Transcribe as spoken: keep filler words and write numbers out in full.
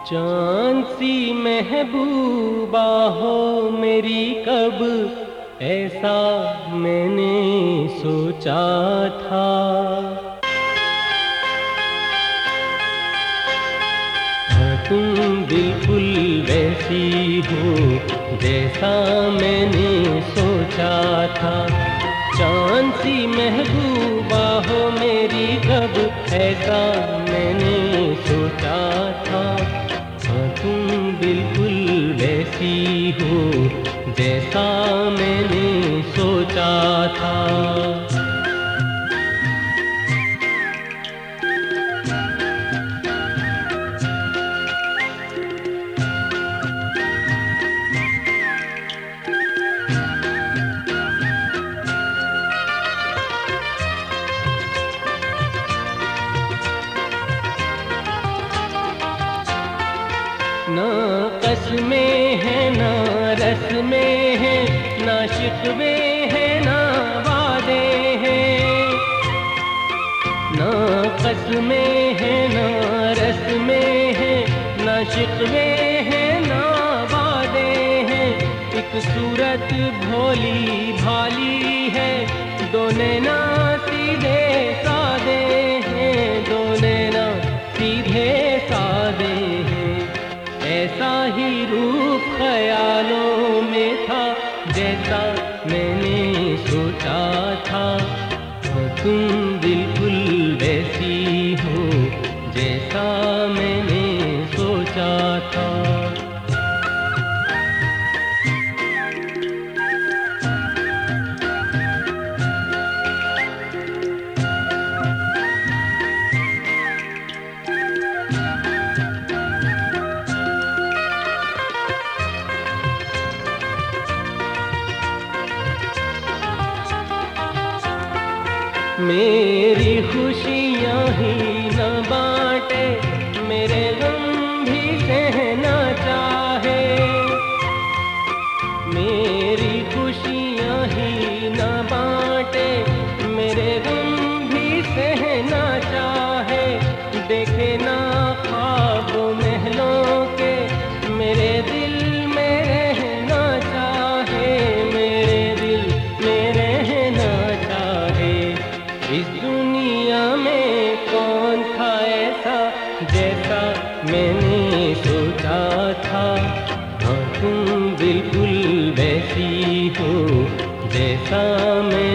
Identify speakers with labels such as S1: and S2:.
S1: चांद सी महबूबा हो मेरी, कब ऐसा मैंने सोचा था। हाँ, तुम बिल्कुल वैसी हो जैसा मैंने सोचा था। चांद सी महबूबा हो मेरी, कब ऐसा मैंने सोचा था। हाँ, तुम बिल्कुल वैसी हो जैसा मैंने सोचा था। ना कसमें है ना रस्में है, ना शिकवे है ना वादे हैं। ना कसमें है ना रस्में है, ना शिकवे है ना वादे हैं। एक सूरत भोली भाली है, दो नैना सीधे सादे हैं, दो नैना सीधे सादे हैं। ऐसा ही रूप ख्यालों में था जैसा मैंने सोचा था। तुम बिल्कुल वैसी हो जैसा मैंने सोचा था। मेरी खुशियाँ ही न बांटे, मेरे गम भी सहना चाहे। मेरी खुशियाँ ही न बांटे, मेरे गम भी सहना चाहे। देखे ना ख्वाब महलों के, मेरे दिल में रहना चाहे, मेरे दिल में रहना चाहे। इस दुनिया में कौन था ऐसा जैसा मैंने सोचा था। हाँ, तुम बिल्कुल वैसी हो जैसा मैं